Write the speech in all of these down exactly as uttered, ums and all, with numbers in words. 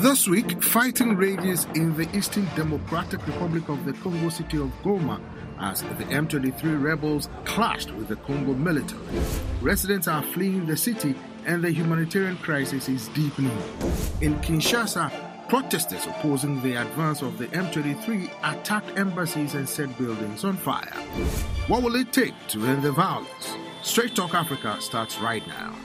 This week, fighting rages in the Eastern Democratic Republic of the Congo city of Goma as the M twenty-three rebels clashed with the Congo military. Residents are fleeing the city and the humanitarian crisis is deepening. In Kinshasa, protesters opposing the advance of the M twenty-three attacked embassies and set buildings on fire. What will it take to end the violence? Straight Talk Africa starts right now.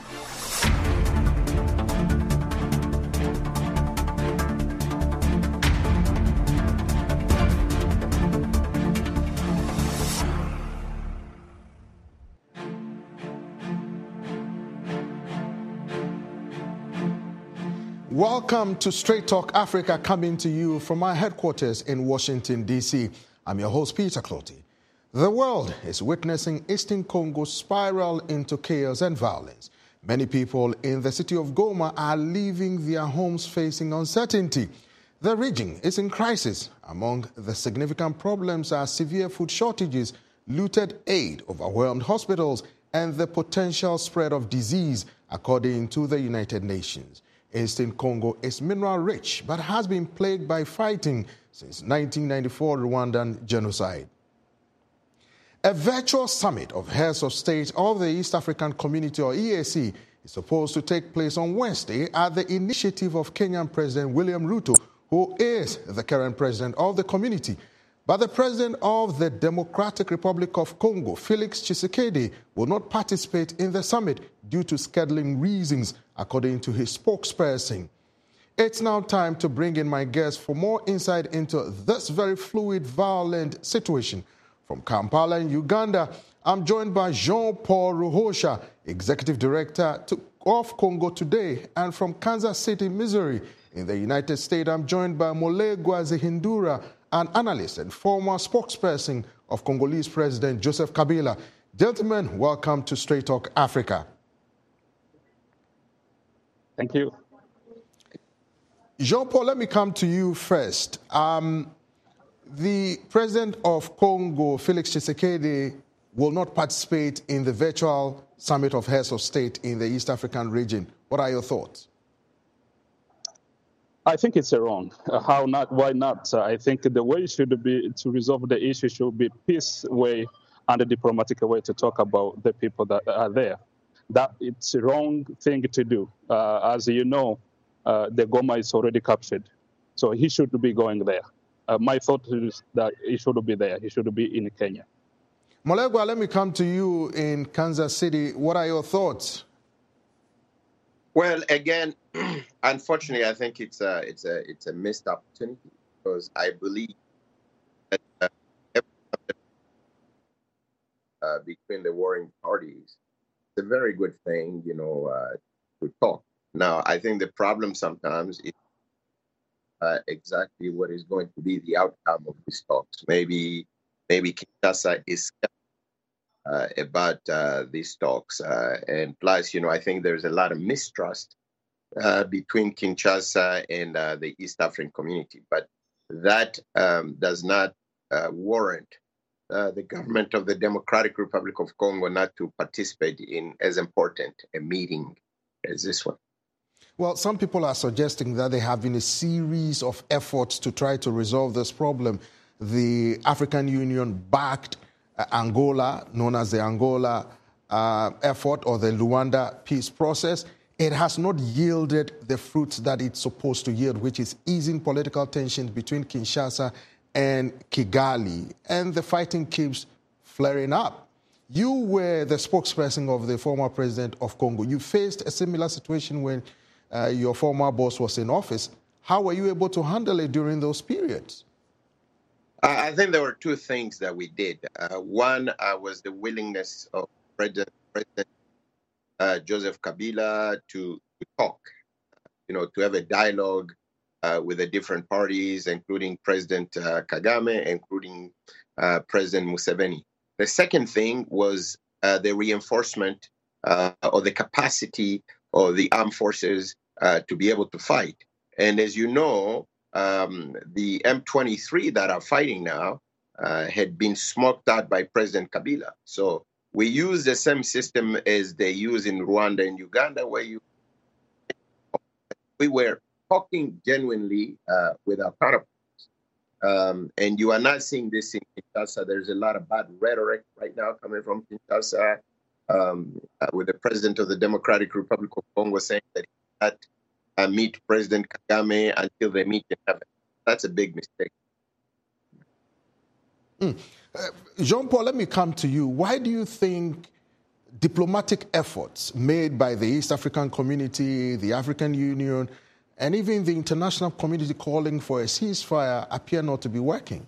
Welcome to Straight Talk Africa, coming to you from our headquarters in Washington, D C I'm your host, Peter Clotty. The world is witnessing Eastern Congo spiral into chaos and violence. Many people in the city of Goma are leaving their homes facing uncertainty. The region is in crisis. Among the significant problems are severe food shortages, looted aid, overwhelmed hospitals, and the potential spread of disease, according to the United Nations. Eastern Congo is mineral-rich, but has been plagued by fighting since nineteen ninety-four Rwandan genocide. A virtual summit of heads of state of the East African Community, or E A C, is supposed to take place on Wednesday at the initiative of Kenyan President William Ruto, who is the current president of the community. But the president of the Democratic Republic of Congo, Felix Tshisekedi, will not participate in the summit due to scheduling reasons, according to his spokesperson. It's now time to bring in my guest for more insight into this very fluid, violent situation. From Kampala in Uganda, I'm joined by Jean-Paul Ruhosha, Executive Director of Congo Today, and from Kansas City, Missouri, in the United States, I'm joined by Molegwa Zihindura, an analyst and former spokesperson of Congolese President Joseph Kabila. Gentlemen, welcome to Straight Talk Africa. Thank you. Jean-Paul, let me come to you first. Um, the president of Congo, Felix Tshisekedi, will not participate in the virtual summit of heads of state in the East African region. What are your thoughts? I think it's wrong. Uh, how not? Why not? Uh, I think the way should be to resolve the issue should be peace way and a diplomatic way to talk about the people that are there. That it's a wrong thing to do. Uh, as you know, uh, the Goma is already captured, so he should be going there. Uh, my thought is that he should be there. He should be in Kenya. Molegwa, let me come to you in Kansas City. What are your thoughts? Well, again, unfortunately, I think it's a it's a it's a missed opportunity, because I believe that uh, uh, between the warring parties, it's a very good thing, you know, uh, to talk. Now, I think the problem sometimes is uh, exactly what is going to be the outcome of these talks. Maybe maybe Kinshasa is Uh, about uh, these talks. Uh, and plus, you know, I think there's a lot of mistrust uh, between Kinshasa and uh, the East African community. But that um, does not uh, warrant uh, the government of the Democratic Republic of Congo not to participate in as important a meeting as this one. Well, some people are suggesting that there have been a series of efforts to try to resolve this problem. The African Union backed Angola, known as the Angola uh, effort or the Luanda peace process. It has not yielded the fruits that it's supposed to yield, which is easing political tensions between Kinshasa and Kigali. And the fighting keeps flaring up. You were the spokesperson of the former president of Congo. You faced a similar situation when uh, your former boss was in office. How were you able to handle it during those periods? I think there were two things that we did. Uh, one uh, was the willingness of President, President uh, Joseph Kabila to, to talk, you know, to have a dialogue uh, with the different parties, including President uh, Kagame, including uh, President Museveni. The second thing was uh, the reinforcement uh, of the capacity of the armed forces uh, to be able to fight. And as you know, Um, the M twenty-three that are fighting now uh, had been smoked out by President Kabila. So we use the same system as they use in Rwanda and Uganda, where you we were talking genuinely uh, with our counterparts. Um, and you are not seeing this in Kinshasa. There's a lot of bad rhetoric right now coming from Kinshasa, um, uh, with the president of the Democratic Republic of Congo saying that he will not uh, meet President Kagame until they meet in heaven. That's a big mistake. Mm. Uh, Jean-Paul, let me come to you. Why do you think diplomatic efforts made by the East African community, the African Union, and even the international community calling for a ceasefire appear not to be working?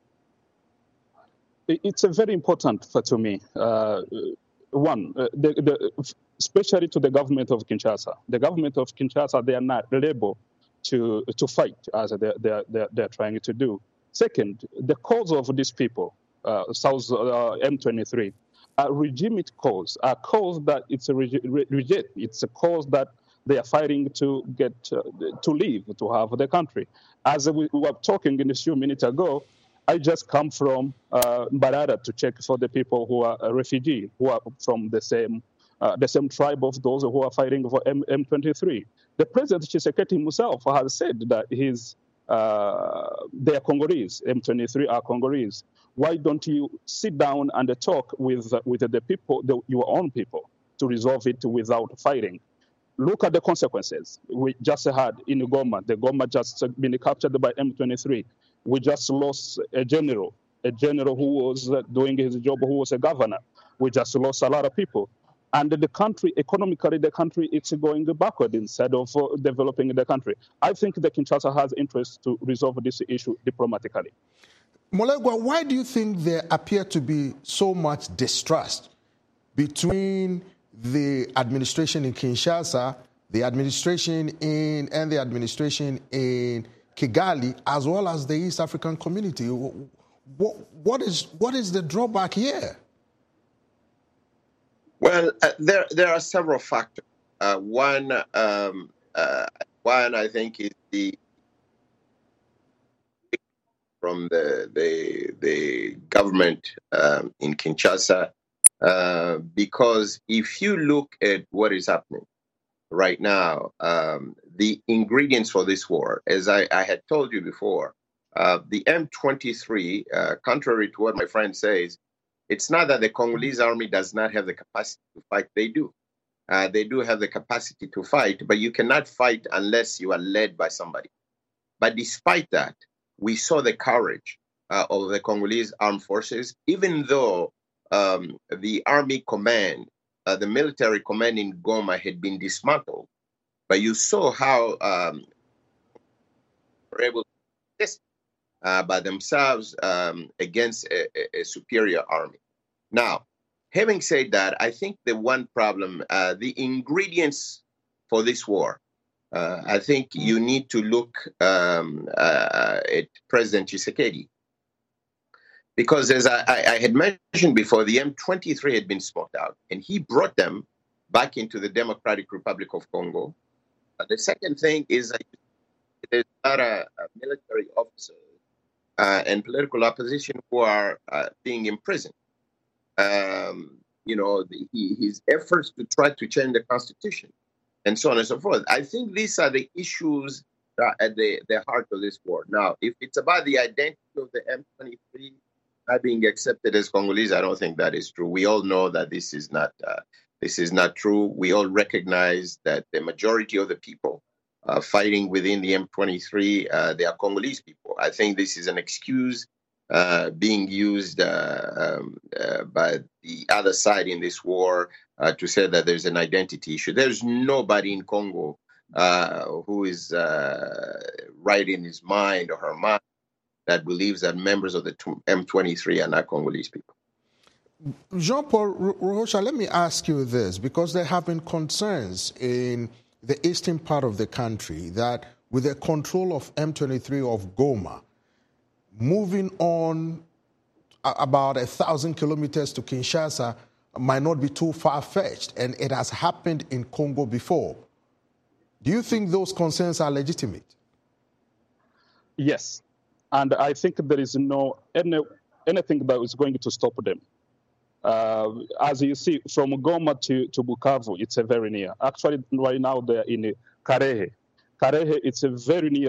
It's a very important for to me. Uh, one, uh, the, the, especially to the government of Kinshasa. The government of Kinshasa, they are not able to to fight as they they they're, they're trying to do. Second, the cause of these people, uh, South uh, M twenty-three, a legitimate cause, a cause that it's a legit. It's a cause that they are fighting to get uh, to leave, to have the country. As we were talking in a few minutes ago, I just come from uh, Mbarara to check for the people who are refugees, who are from the same uh, the same tribe of those who are fighting for M twenty-three. The President Tshisekedi himself has said that he's uh, they are Congolese. M twenty-three are Congolese. Why don't you sit down and talk with with the people, the, your own people, to resolve it without fighting? Look at the consequences. We just had in Goma. The Goma just been captured by M twenty-three. We just lost a general, a general who was doing his job, who was a governor. We just lost a lot of people. And the country, economically, the country is going backward instead of uh, developing the country. I think the Kinshasa has interest to resolve this issue diplomatically. Molegwa, why do you think there appear to be so much distrust between the administration in Kinshasa, the administration in and the administration in Kigali, as well as the East African community? What, what is what is the drawback here? Well, uh, there there are several factors. Uh, one um, uh, one I think is the from the the the government um, in Kinshasa. Uh, because if you look at what is happening right now, um, the ingredients for this war, as I, I had told you before, uh, the M twenty-three, uh, contrary to what my friend says, it's not that the Congolese army does not have the capacity to fight. They do. Uh, they do have the capacity to fight, but you cannot fight unless you are led by somebody. But despite that, we saw the courage uh, of the Congolese armed forces, even though Um, the army command, uh, the military command in Goma had been dismantled, but you saw how um, they were able to resist uh, by themselves um, against a, a, a superior army. Now, having said that, I think the one problem, uh, the ingredients for this war, uh, I think you need to look um, uh, at President Tshisekedi. Because as I, I had mentioned before, the M twenty-three had been smoked out, and he brought them back into the Democratic Republic of Congo. Uh, the second thing is that there's a lot of uh, military officers uh, and political opposition who are uh, being imprisoned. Um, you know, the, he, his efforts to try to change the constitution, and so on and so forth. I think these are the issues that are at the, the heart of this war. Now, if it's about the identity of the M twenty-three not being accepted as Congolese, I don't think that is true. We all know that this is not uh, this is not true. We all recognize that the majority of the people uh, fighting within the M twenty-three, uh, they are Congolese people. I think this is an excuse uh, being used uh, um, uh, by the other side in this war uh, to say that there's an identity issue. There's nobody in Congo uh, who is uh, right in his mind or her mind that believes that members of the M twenty-three are not Congolese people. Jean-Paul Rocha, let me ask you this, because there have been concerns in the eastern part of the country that with the control of M twenty-three of Goma, moving on about a thousand kilometers to Kinshasa might not be too far-fetched, and it has happened in Congo before. Do you think those concerns are legitimate? Yes. And I think there is no any, anything that is going to stop them. Uh, as you see, from Goma to, to Bukavu, it's a very near. Actually, right now they're in Karehe. Karehe, it's a very near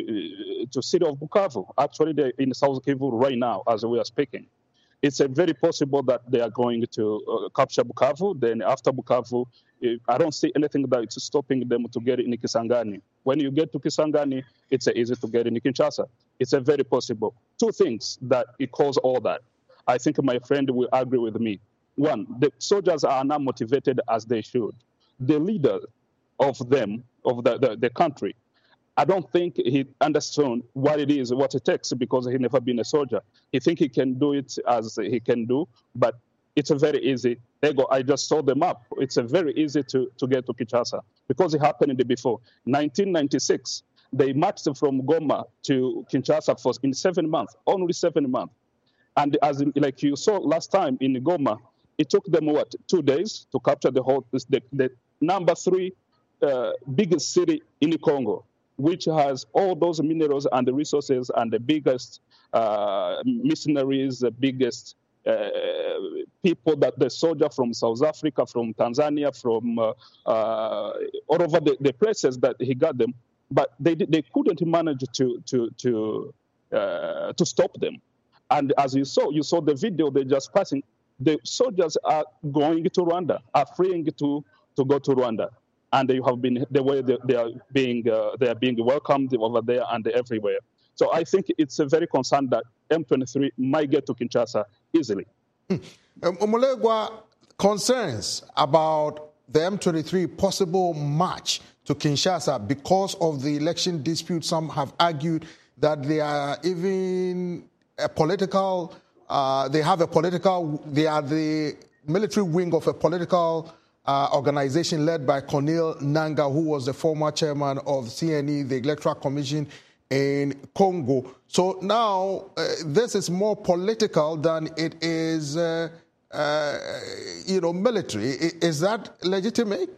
to to city of Bukavu. Actually, they're in South Kivu right now as we are speaking. It's a very possible that they are going to uh, capture Bukavu. Then after Bukavu, I don't see anything that is stopping them to get in Kisangani. When you get to Kisangani, it's easy to get in Kinshasa. It's a very possible. Two things that it cause all that. I think my friend will agree with me. One, the soldiers are not motivated as they should. The leader of them, of the, the, the country, I don't think he understood what it is, what it takes, because he never been a soldier. He think he can do it as he can do, but it's a very easy. Ego, I just saw them up. It's a very easy to, to get to Kinshasa because it happened before. nineteen ninety-six, they marched from Goma to Kinshasa for in seven months, only seven months. And as in, like you saw last time in Goma, it took them what two days to capture the whole the, the number three uh, biggest city in Congo, which has all those minerals and the resources and the biggest uh, missionaries, the biggest uh, people that the soldier from South Africa, from Tanzania, from uh, uh, all over the, the places that he got them, but they they couldn't manage to to to uh, to stop them. And as you saw, you saw the video. They just passing. The soldiers are going to Rwanda, are freeing to to go to Rwanda. And they have been the way they, they are being uh, they are being welcomed over there and everywhere. So I think it's a very concerned that M twenty-three might get to Kinshasa easily. Mm. Um, Omolegwa, concerns about the M twenty-three possible march to Kinshasa because of the election dispute. Some have argued that they are even a political. Uh, they have a political. They are the military wing of a political Uh, organization led by Corneille Nangaa, who was the former chairman of C N E, the Electoral Commission in Congo. So now uh, this is more political than it is, uh, uh, you know, military. Is that legitimate?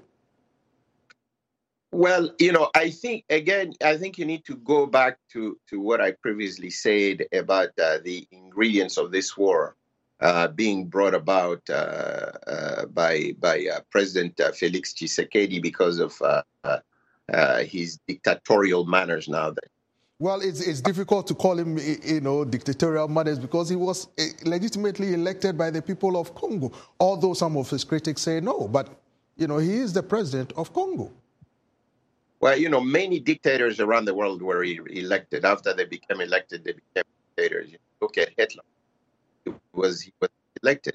Well, you know, I think, again, I think you need to go back to, to what I previously said about uh, the ingredients of this war. Uh, being brought about uh, uh, by by uh, President uh, Felix Tshisekedi because of uh, uh, his dictatorial manners now. Well, it's it's difficult to call him, you know, dictatorial manners because he was legitimately elected by the people of Congo, although some of his critics say no. But, you know, he is the president of Congo. Well, you know, many dictators around the world were elected. After they became elected, they became dictators. You look at Hitler. Was he was elected.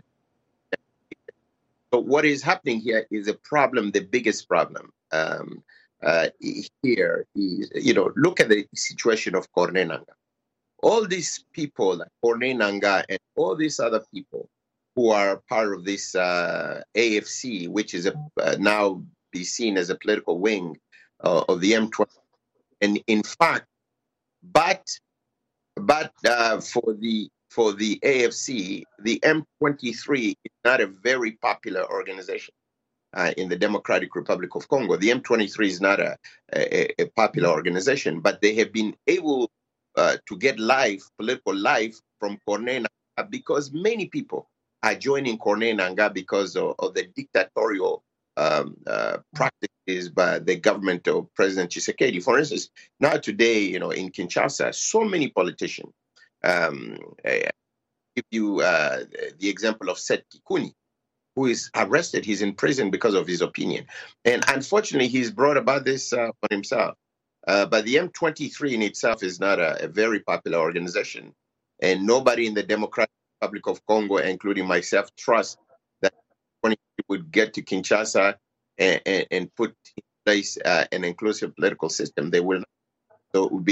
But what is happening here is a problem, the biggest problem um, uh, here is, you know, look at the situation of Corneille Nangaa. All these people, like Corneille Nangaa and all these other people who are part of this uh, A F C, which is a, uh, now be seen as a political wing uh, of the M twenty. And in fact, but, but uh, for the For the A F C, the M twenty-three is not a very popular organization uh, in the Democratic Republic of Congo. The M twenty-three is not a, a, a popular organization, but they have been able uh, to get life, political life from Corneille Nangaa because many people are joining Corneille Nangaa because of, of the dictatorial um, uh, practices by the government of President Tshisekedi. For instance, now today, you know, in Kinshasa, so many politicians. Um, I give you uh, the example of Seth Kikuni, who is arrested. He's in prison because of his opinion. And unfortunately, he's brought about this uh, for himself. Uh, but the M twenty-three in itself is not a, a very popular organization. And nobody in the Democratic Republic of Congo, including myself, trusts that twenty-three would get to Kinshasa and, and, and put in place uh, an inclusive political system. They will not. So it would be.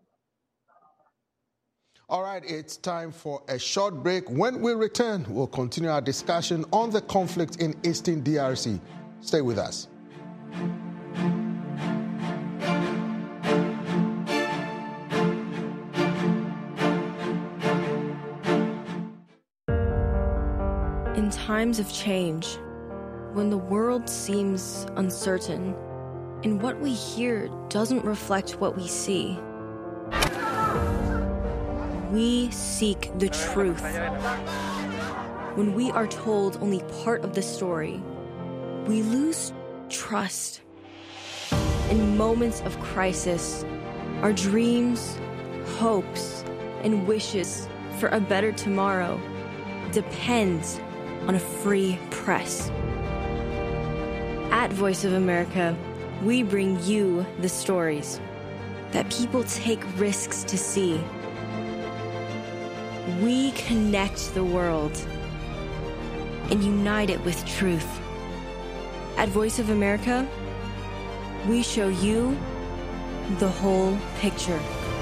All right, it's time for a short break. When we return, we'll continue our discussion on the conflict in Eastern D R C. Stay with us. In times of change, when the world seems uncertain and what we hear doesn't reflect what we see, we seek the truth. When we are told only part of the story, we lose trust. in moments of crisis, our dreams, hopes, and wishes for a better tomorrow depends on a free press. At Voice of America, we bring you the stories that people take risks to see. We connect the world and unite it with truth. At Voice of America, we show you the whole picture.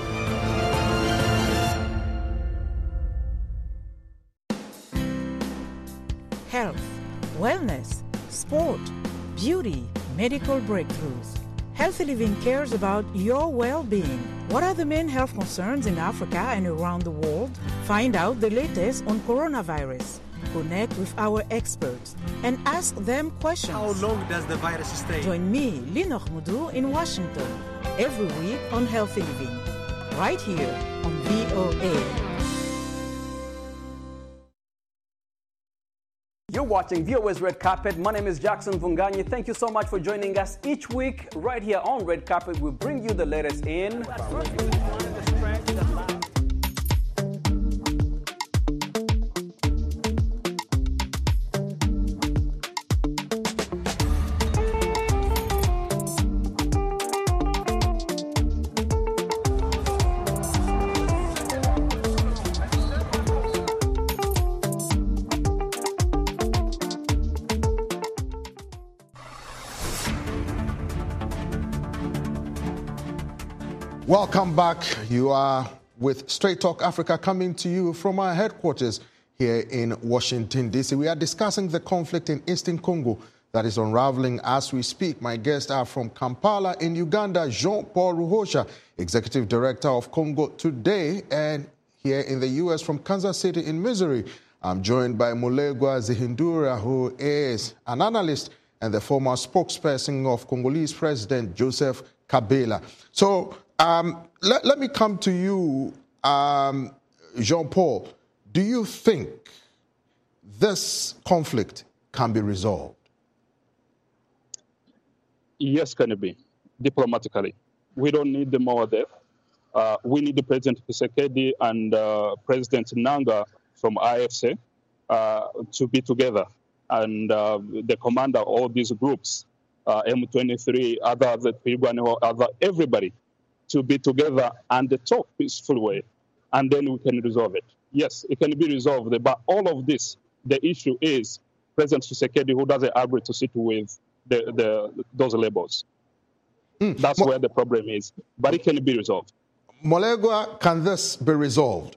Health, wellness, sport, beauty, medical breakthroughs. Healthy Living cares about your well-being. What are the main health concerns in Africa and around the world? Find out the latest on coronavirus. Connect with our experts and ask them questions. How long does the virus stay? Join me, Linoch Mudu, in Washington every week on Healthy Living, right here on V O A. You're watching V O A's Red Carpet. My name is Jackson Vunganyi. Thank you so much for joining us each week right here on Red Carpet. We bring you the latest in Welcome back. You are with Straight Talk Africa, coming to you from our headquarters here in Washington, D C. We are discussing the conflict in Eastern Congo that is unraveling as we speak. My guests are from Kampala in Uganda, Jean-Paul Ruhosha, Executive Director of Congo Today, and here in the U S from Kansas City in Missouri, I'm joined by Mulegwa Zihindura, who is an analyst and the former spokesperson of Congolese President Joseph Kabila. So um, let, let me come to you, um, Jean-Paul. Do you think this conflict can be resolved? Yes, can it be, diplomatically. We don't need them over there. Uh, we need the President Tshisekedi and uh, President Nanga from I F C uh, to be together. And uh, the commander of all these groups, uh, M twenty-three, other, the Twirwaneho, other, everybody, to be together and talk peaceful way. And then we can resolve it. Yes, it can be resolved. But all of this, the issue is President Tshisekedi, who doesn't agree to sit with the, the those labels. Mm. That's Mo- where the problem is. But it can be resolved. Mulegwa, can this be resolved?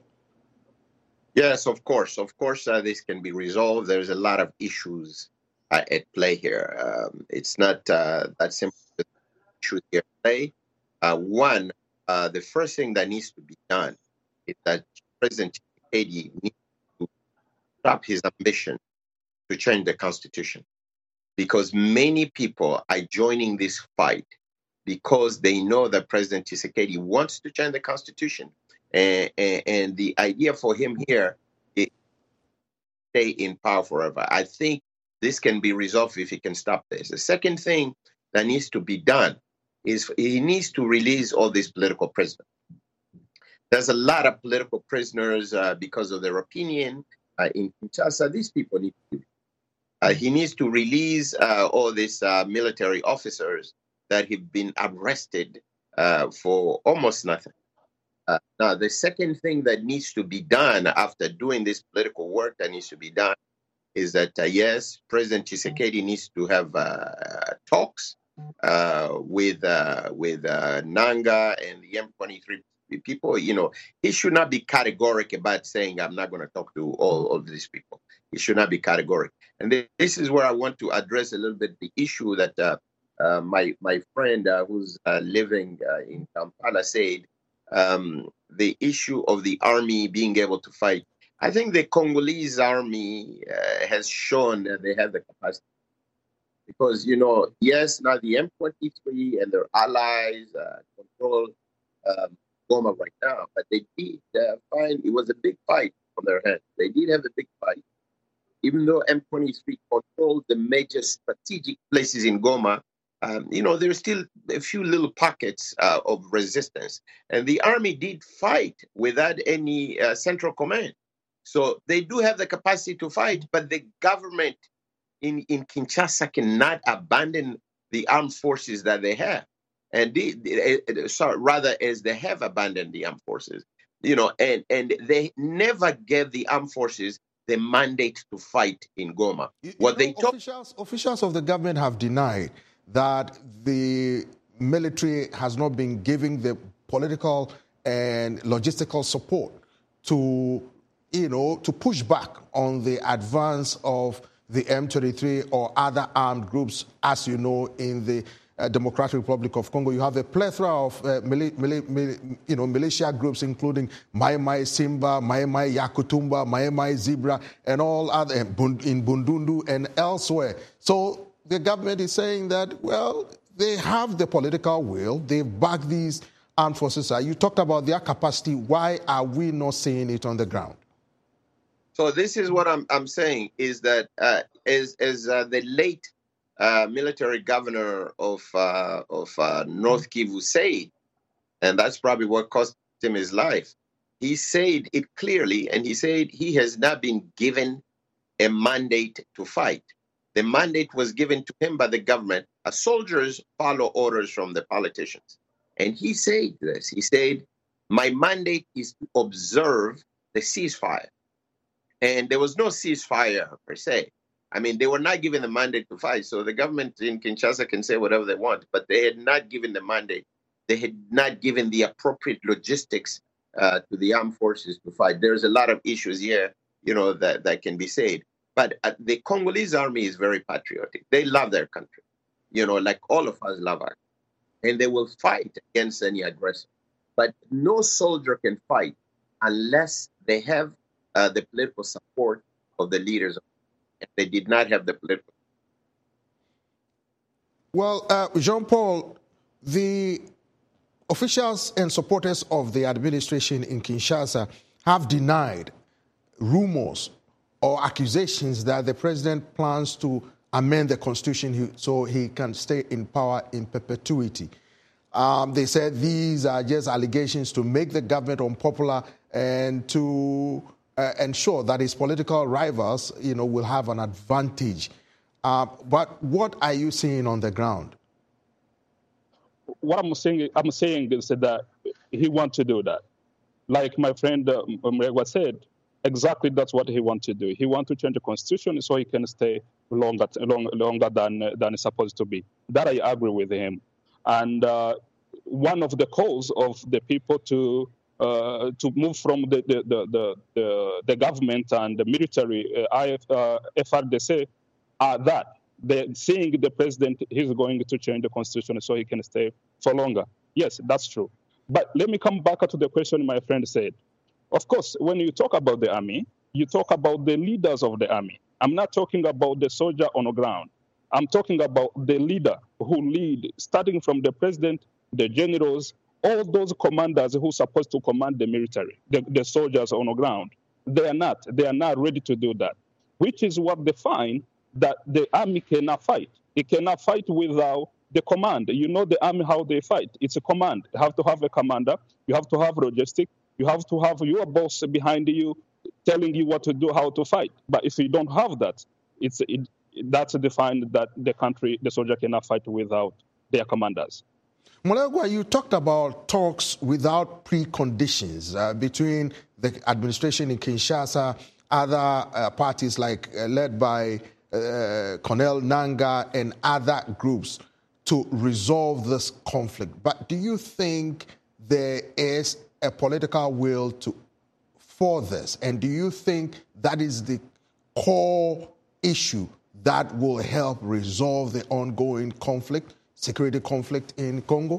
Yes, of course. Of course, uh, this can be resolved. There's a lot of issues uh, at play here. Um, it's not uh, that simple issue here at play. Uh, one, uh, the first thing that needs to be done is that President Tshisekedi needs to stop his ambition to change the constitution, because many people are joining this fight because they know that President Tshisekedi wants to change the constitution. And, and, and the idea for him here is to stay in power forever. I think this can be resolved if he can stop this. The second thing that needs to be done is he needs to release all these political prisoners. There's a lot of political prisoners uh, because of their opinion uh, in Kinshasa. These people need to. Uh, he needs to release uh, all these uh, military officers that have been arrested uh, for almost nothing. Uh, now, the second thing that needs to be done after doing this political work that needs to be done is that, uh, yes, President Tshisekedi needs to have uh, talks uh, with uh, with uh, Nanga and the M twenty-three people. You know, he should not be categorical about saying, I'm not going to talk to all of these people. He should not be categorical. And this is where I want to address a little bit the issue that uh, uh, my, my friend uh, who's uh, living uh, in Kampala said, Um, the issue of the army being able to fight. I think the Congolese army uh, has shown that they have the capacity. Because, you know, yes, now the M twenty-three and their allies uh, control um, Goma right now, but they did uh, find it was a big fight on their hands. They did have a big fight. Even though M twenty-three controlled the major strategic places in Goma, um, you know, there's still a few little pockets uh, of resistance. And the army did fight without any uh, central command. So they do have the capacity to fight, but the government in, in Kinshasa cannot abandon the armed forces that they have. And they, they, sorry, rather, as they have abandoned the armed forces, you know, and, and they never gave the armed forces the mandate to fight in Goma. You, what you they know, told officials, officials of the government have denied that the military has not been giving the political and logistical support to, you know, to push back on the advance of the M twenty-three or other armed groups, as you know, in the uh, Democratic Republic of Congo. You have a plethora of uh, mili- mili- mili- you know, militia groups, including Mai Mai Simba, Mai Mai Yakutumba, Mai Mai Zebra, and all other in Bundundu and elsewhere. So the government is saying that, well, they have the political will. They back these armed forces. You talked about their capacity. Why are we not seeing it on the ground? So this is what I'm I'm saying is that uh, as as uh, the late uh, military governor of uh, of uh, North Kivu said, and that's probably what cost him his life. He said it clearly, and he said he has not been given a mandate to fight. The mandate was given to him by the government. As soldiers follow orders from the politicians, and he said this. He said, "My mandate is to observe the ceasefire." And there was no ceasefire per se. I mean, they were not given the mandate to fight. So the government in Kinshasa can say whatever they want, but they had not given the mandate. They had not given the appropriate logistics uh, to the armed forces to fight. There's a lot of issues here, you know, that, that can be said. But uh, the Congolese army is very patriotic. They love their country, you know, like all of us love our country. And they will fight against any aggressor. But no soldier can fight unless they have Uh, the political support of the leaders. They did not have the political. Well, uh, Jean-Paul, the officials and supporters of the administration in Kinshasa have denied rumors or accusations that the president plans to amend the constitution so he can stay in power in perpetuity. Um, they said these are just allegations to make the government unpopular and to Uh, ensure that his political rivals, you know, will have an advantage. Uh, but what are you seeing on the ground? What I'm saying, I'm saying is that he wants to do that. Like my friend uh, Mregwa said, exactly that's what he wants to do. He wants to change the constitution so he can stay longer, long, longer than uh, than it's supposed to be. That I agree with him. And uh, one of the calls of the people to Uh, to move from the the, the, the, the government and the military, uh, I F, uh, F R D C, are that they're seeing the president, he's going to change the constitution so he can stay for longer. Yes, that's true. But let me come back to the question my friend said. Of course, when you talk about the army, you talk about the leaders of the army. I'm not talking about the soldier on the ground. I'm talking about the leader who lead, starting from the president, the generals, all those commanders who are supposed to command the military, the, the soldiers on the ground. They are not. They are not ready to do that, which is what they find that the army cannot fight. It cannot fight without the command. You know the army, how they fight. It's a command. You have to have a commander. You have to have logistics. You have to have your boss behind you telling you what to do, how to fight. But if you don't have that, it's it, that's defined that the country, the soldier cannot fight without their commanders. Mregwa, you talked about talks without preconditions uh, between the administration in Kinshasa, other uh, parties like uh, led by uh, Colonel Nanga and other groups to resolve this conflict. But do you think there is a political will to for this? And do you think that is the core issue that will help resolve the ongoing conflict? Security conflict in Congo?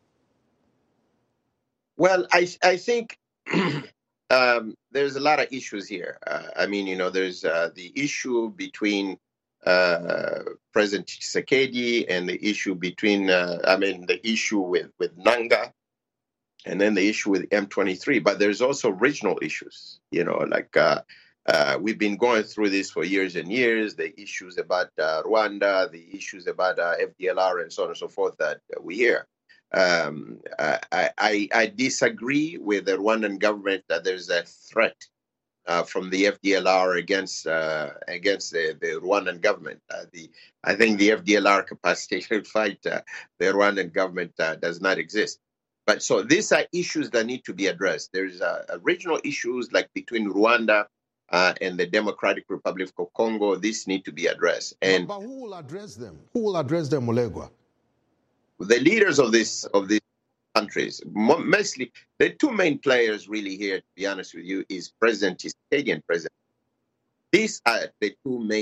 Well, I I think um, there's a lot of issues here. Uh, I mean, you know, there's uh, the issue between uh, President Tshisekedi and the issue between, uh, I mean, the issue with, with Nanga, and then the issue with M twenty-three. But there's also regional issues, you know, like uh, Uh, we've been going through this for years and years, the issues about uh, Rwanda, the issues about uh, F D L R and so on and so forth that uh, we hear. Um, I, I, I disagree with the Rwandan government that there's a threat uh, from the F D L R against uh, against the, the Rwandan government. Uh, the I think the F D L R capacity to fight uh, the Rwandan government uh, does not exist. But so these are issues that need to be addressed. There's uh, regional issues like between Rwanda uh, and the Democratic Republic of Congo. These need to be addressed. And but, but who will address them? Who will address them, Mulegwa? The leaders of this of these countries, mostly the two main players really here, to be honest with you, is President Tshisekedi and President. These are the two main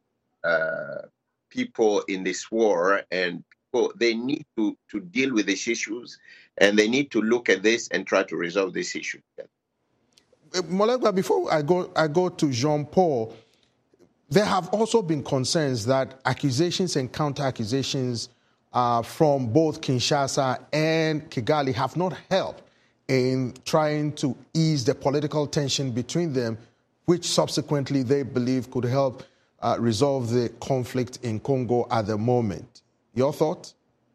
uh, people in this war, and people, they need to, to deal with these issues, and they need to look at this and try to resolve this issue. Mulegwa, before I go, I go to Jean-Paul, there have also been concerns that accusations and counter-accusations uh, from both Kinshasa and Kigali have not helped in trying to ease the political tension between them, which subsequently they believe could help uh, resolve the conflict in Congo at the moment. Your thoughts?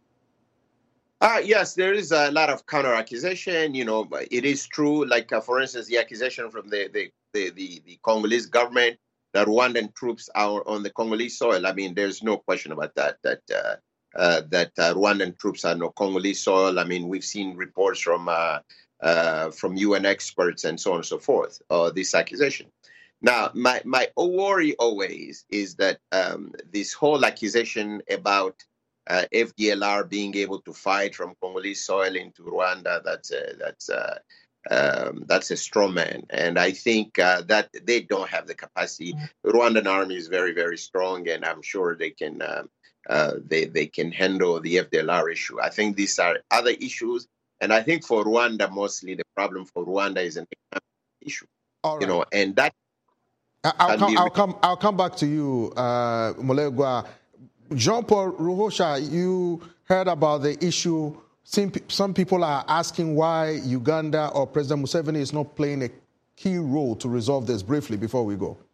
Uh, yes, there is a lot of counter-accusation. You know, it is true. Like, uh, for instance, the accusation from the, the, the, the, the Congolese government that Rwandan troops are on the Congolese soil. I mean, there's no question about that, that uh, uh, that uh, Rwandan troops are on Congolese soil. I mean, we've seen reports from uh, uh, from U N experts and so on and so forth, uh, this accusation. Now, my, my worry always is that um, this whole accusation about Uh, F D L R being able to fight from Congolese soil into Rwanda, that's a, that's a, um, that's a straw man. And I think uh, that they don't have the capacity. The Rwandan army is very, very strong, and I'm sure they can uh, uh, they, they can handle the F D L R issue. I think these are other issues. And I think for Rwanda, mostly the problem for Rwanda is an economic issue. All right. You know, and that I'll come, I'll come I'll come back to you, uh, Mulegwa. Jean-Paul Ruhosha, you heard about the issue. Some people are asking why Uganda or President Museveni is not playing a key role to resolve this. Briefly, before we go.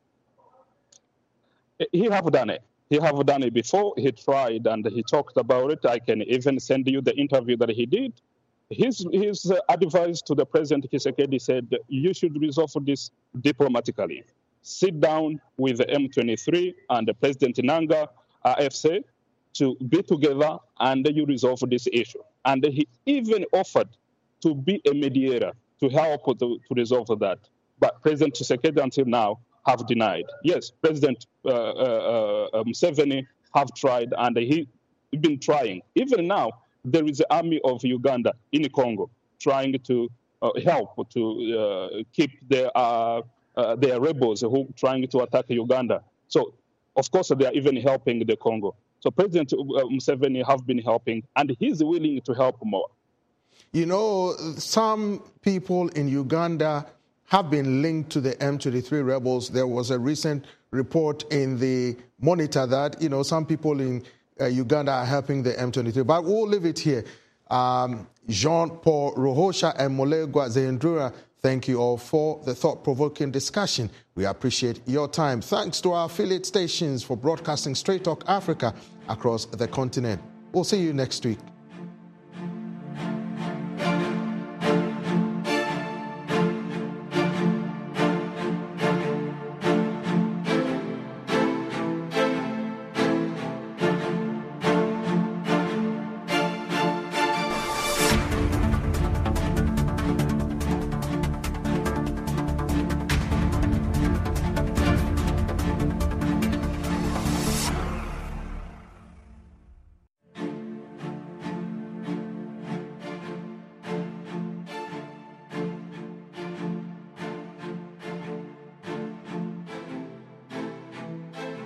He have done it. He have done it before. He tried and he talked about it. I can even send you the interview that he did. His, his advice to the President Tshisekedi said, you should resolve this diplomatically. Sit down with the M twenty-three and the President Nanga, A F C, to be together and you resolve this issue. And he even offered to be a mediator to help to, to resolve that. But President Tshisekedi until now have denied. Yes, President uh, uh, uh, Museveni have tried and he been trying. Even now, there is an army of Uganda in Congo trying to uh, help to uh, keep their, uh, uh, their rebels who trying to attack Uganda. So, of course, they are even helping the Congo. So President Museveni have been helping, and he's willing to help more. You know, some people in Uganda have been linked to the M twenty-three rebels. There was a recent report in the Monitor that, you know, some people in uh, Uganda are helping the M twenty-three. But we'll leave it here. Um, Jean-Paul Ruhosha and Mulegwa Zayendura, thank you all for the thought-provoking discussion. We appreciate your time. Thanks to our affiliate stations for broadcasting Straight Talk Africa across the continent. We'll see you next week.